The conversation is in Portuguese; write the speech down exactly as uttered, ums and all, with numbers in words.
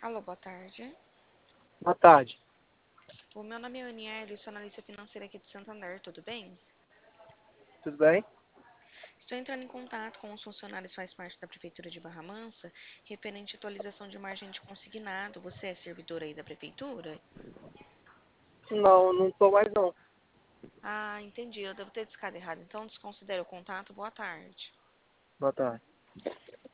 Alô, boa tarde. Boa tarde. O meu nome é Aniele, sou analista financeira aqui do Santander, tudo bem? Tudo bem? Estou entrando em contato com os funcionários que faz parte da Prefeitura de Barra Mansa, referente à atualização de margem de consignado. Você é servidor aí da Prefeitura? Não, não tô mais não. Ah, entendi, eu devo ter discado errado, então desconsidero o contato. Boa tarde. Boa tarde.